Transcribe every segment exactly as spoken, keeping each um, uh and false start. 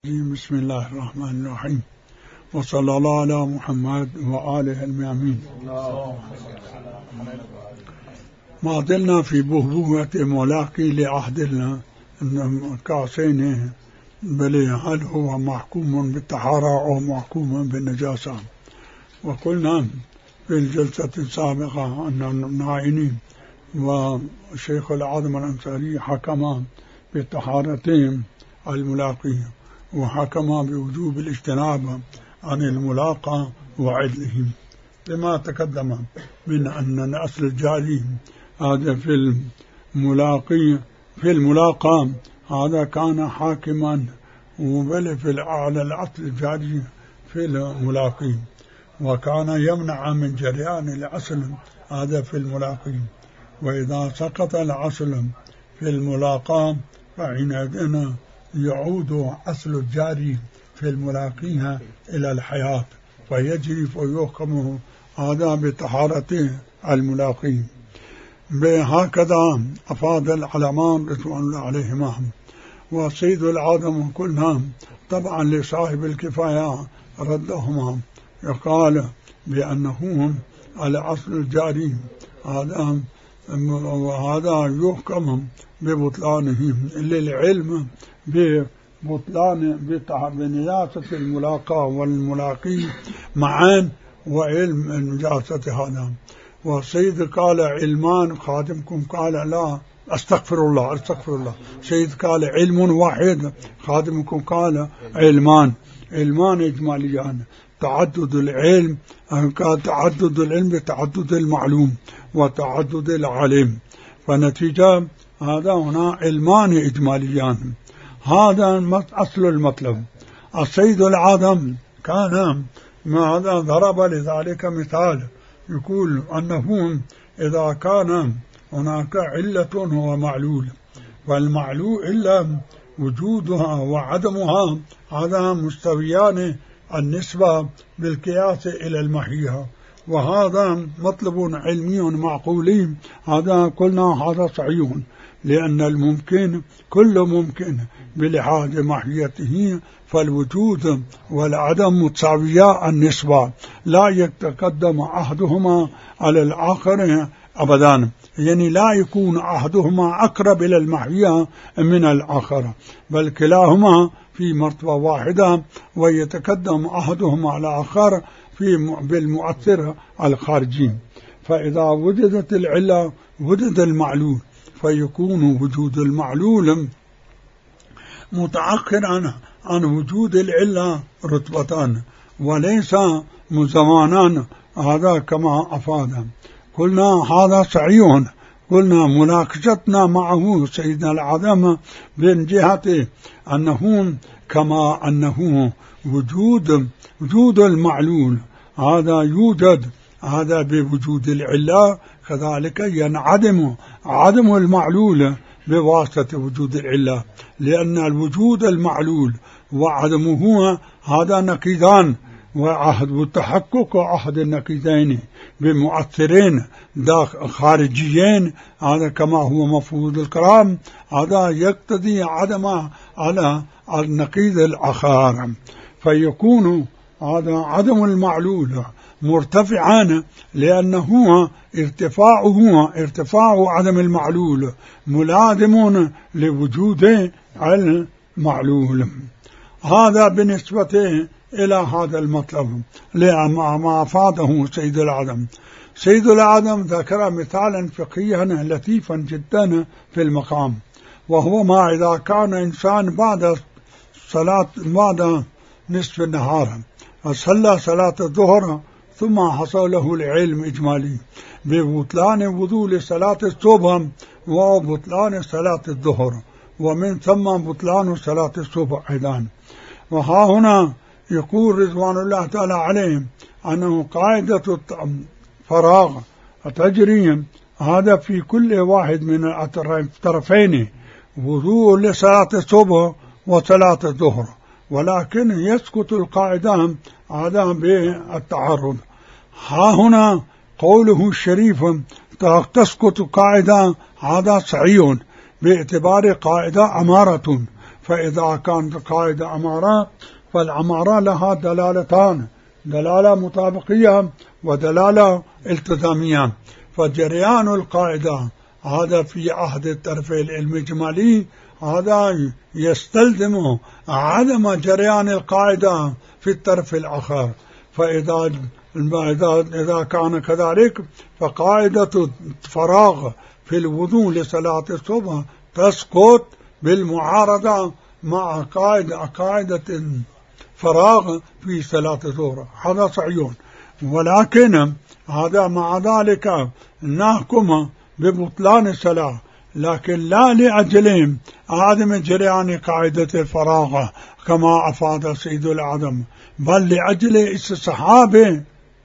بسم الله الرحمن الرحيم، وصلى الله على محمد وآله الميامين. ما زلنا في بهبوهة ملاقي لعهدنا كاسين بل هل هو محكوم بالطهارة أو محكوم بالنجاسة. وقلنا في الجلسة السابقة أن النائنين والشيخ العظم الأنصاري حكما بالطهارتين الملاقي، وحكما بوجوب الاجتناب عن الملاقى وعدلهم، لما تقدم من أن أصل الجاري هذا في الملاقي في الملاقى هذا كان حاكما، وبل في على الأصل الجاري في الملاقي، وكان يمنع من جريان الأصل هذا في الملاقي. وإذا سقط الأصل في الملاقى فحينئذ يعود أصل الجاري في الملاقيها إلى الحياة، فيجري فيحكم هذا بطهارة الملاقي. بهكذا أفاد العلمان رضوان الله عليهما. وسيد العالم قلنا طبعا لصاحب الكفاية ردهما، يقال بأنه الأصل الجاري هذا وهذا يحكم ببطلانه للعلم ببطلان بنجاسة الملاقى والملاقي معا وعلم نجاسة هذا. والسيد قال علمان، خادمكم قال لا استغفر الله استغفر الله سيد قال علم واحد، خادمكم قال علمان علمان إجماليان. تعدد العلم تعدد العلم بتعدد المعلوم وتعدد العلم، فنتيجة هذا هنا علمان إجماليان. هذا أصل المطلب. السيد العظم كان ما هذا ضرب لذلك مثال، يقول أنه إذا كان هناك علة هو معلول، والمعلول إلا وجودها وعدمها هذا مستويان النسبة بالقياس إلى المحية، وهذا مطلب علمي معقولي. هذا قلنا هذا صحيح، لأن الممكن كل ممكن بلحاظ محيته، فالوجود والعدم متساويا النسبة، لا يتقدم أحدهما على الآخر أبدا، يعني لا يكون أحدهما أقرب إلى المحية من الآخر، بل كلاهما في مرتبة واحدة، ويتقدم أحدهما على الآخر في بالمؤثر الخارجي. فإذا وجدت العلة وجد المعلول، فيكون وجود المعلول متأخرا عن وجود العلة رتبتان وليس مزمانا، هذا كما أفاد. قلنا هذا صحيح. قلنا مناقشتنا معه سيدنا العظم من جهة أنه كما أنه وجود وجود المعلول هذا يوجد هذا بوجود العلة، كذلك ينعدم عدم المعلول بواسطة وجود العلة، لأن الوجود المعلول وعدمه هذا نقيضان، وعهد وتحقق أحد النقيضين بمؤثرين خارجيين، هذا كما هو مفروض الكلام، هذا يقتضي عدم على النقيض الآخر، فيكون هذا عدم المعلول مرتفعا، لأنه ارتفاعه ارتفاع عدم المعلول ملازم لوجود المعلول. هذا بالنسبة إلى هذا المطلب لما ما أفاده سيد العظم. سيد العظم ذكر مثالا فقهيا لطيفا جدا في المقام، وهو ما إذا كان إنسان بعد صلاة بعد نصف النهار صلى صلاة الظهر ثم حصل له العلم إجمالي ببطلان وضوء لصلاة الصبح وبطلان صلاة الظهر، ومن ثم بطلان صلاة الصبح أيضا. وها هنا يقول رضوان الله تعالى عليهم أنه قاعدة فراغ تجري هذا في كل واحد من الطرفين، وضوء لصلاة الصبح وصلاة الظهر، ولكن يسقط القاعدة هذا بالتعرض. ها هنا قوله الشريف تسقط قاعدة هذا صحيح باعتبار قاعدة أمارة، فإذا كانت قاعدة أمارة فالأمارة لها دلالتان، دلالة مطابقية ودلالة التزامية. فجريان القاعدة هذا في عهد الطرفين المجملي هذا يستلزم عدم جريان القاعدة في الطرف الآخر. فإذا إذا كان كذلك فقاعدة فراغ في الوضوء لصلاة الصبح تسقط بالمعارضة مع قاعدة قاعدة فراغ في صلاة الظهر. هذا صحيح، ولكن هذا مع ذلك نحكم ببطلان الصلاة، لكن لا لأجل عدم جريان قاعدة الفراغ كما أفاد سيد العدم، بل لأجل استصحاب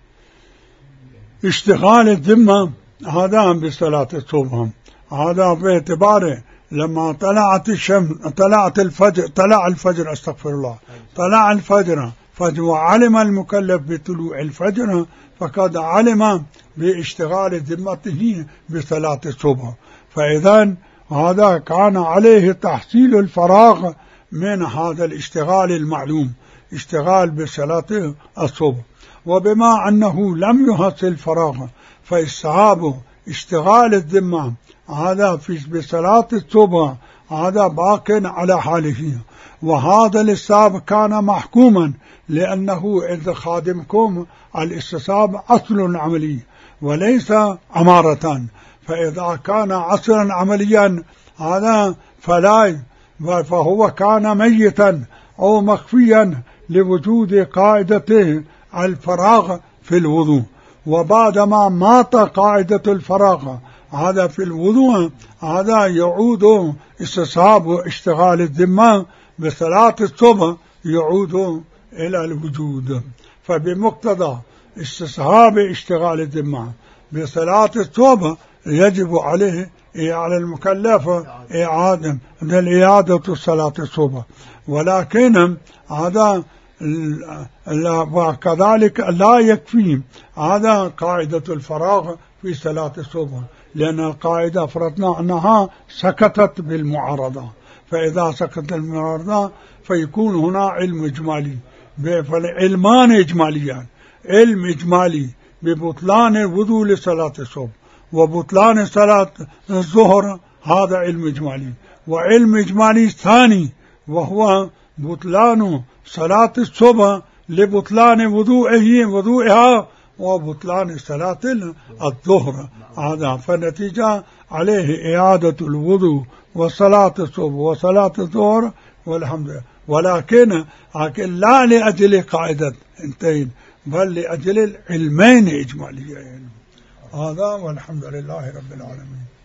اشتغال الذمة هذا بصلاة الصبح. هذا باعتباره لما طلعت الشمس طلعت الفجر طلع الفجر استغفر الله طلع الفجر وعلم المكلف بطلوع الفجر فقد علم باشتغال ذمته بصلاة الصبح. فإذا هذا كان عليه تحصيل الفراغ من هذا الاشتغال المعلوم، اشتغال بصلاة الصبح. وبما أنه لم يحصل فراغ فإسحاب اشتغال الذمة هذا في بصلاة الصبح هذا باق على حاله. وهذا الاستصحاب كان محكوما لأنه عند خادمكم الاستصحاب أصل عملي وليس أمارة. فإذا كان أصلا عمليا هذا فلا فهو كان ميتا أو مخفيا لوجود قاعدة الفراغ في الوضوء. وبعدما مات قاعدة الفراغ هذا في الوضوء هذا يعود استصحاب اشتغال الذمة بصلاة الصبح يعود إلى الوجود. فبمقتضى استصحاب اشتغال الذمة بصلاة الصبح يجب عليه على المكلف إعادة الإعادة صلاة الصبح. ولكن هذا وكذلك لا يكفي هذا قاعدة الفراغ في صلاة الصبح، لأن القاعدة فرضنا أنها سكتت بالمعارضة. فإذا سكتت المعارضة فيكون هنا علم إجمالي، فالعلمان إجماليان، علم إجمالي ببطلان الوضوء لصلاة الصبح وبطلان صلاة الظهر هذا علم إجمالي. وعلم إجمالي ثاني وهو بطلان صلاة الصبح لبطلان وضوئه وضوئها وبطلان صلاة الظهر هذا. فالنتيجة عليه إعادة الوضوء وصلاة الصبح وصلاة الظهر والحمد لله. ولكن لا لأجل قاعدة انتين بل لأجل العلمين إجماليين. هذا والحمد لله رب العالمين.